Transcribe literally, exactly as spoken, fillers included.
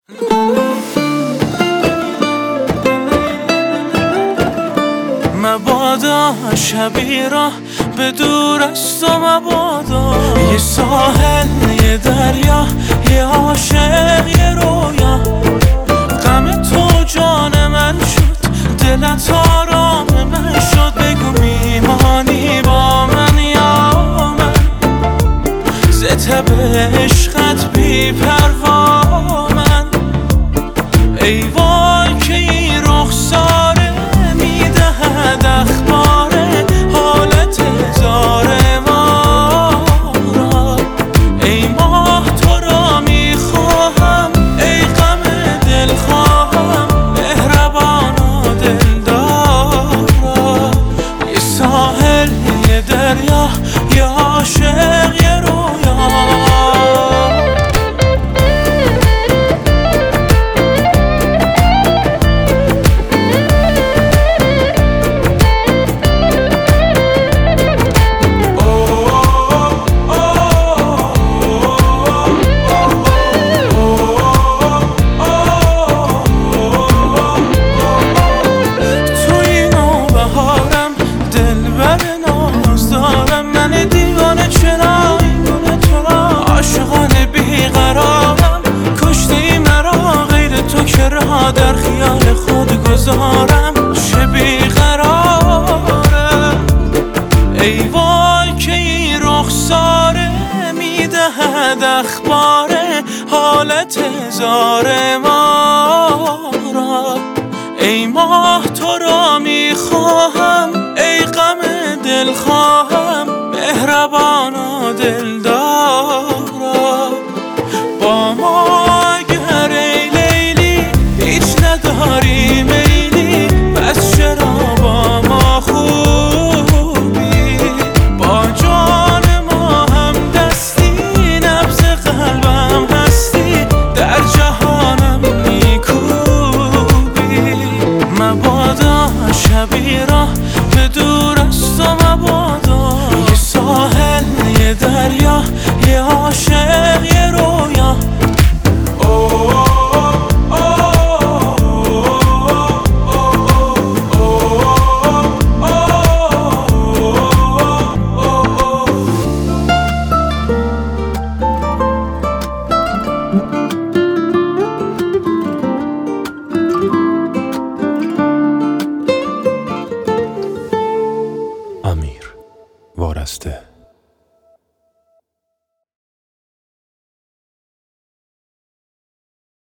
مبادا شبی را به دور از تو، مبادا یه ساحل، یه دریا، یه عاشق، یه رویا. غم تو جان من شد، دلت آرام من شد. بگو میمانی با من یا من، ز تب عشقت بی پروا من. ای وای که این رخساره میدهد اخباره حالت زار ما را. ای ماه تو را میخواهم، ای غم دل خواهم، مهربان و دلدارا. یه ساحل، یه دریا، یه عاشق، یه رویا. در خیال خود گذارم چه بیقراره. ای وای که این رخساره میدهد اخباره حالت زار ما را. ای ماه تو را میخواهم، ای غم دل خواهم، مهربان و دلدار.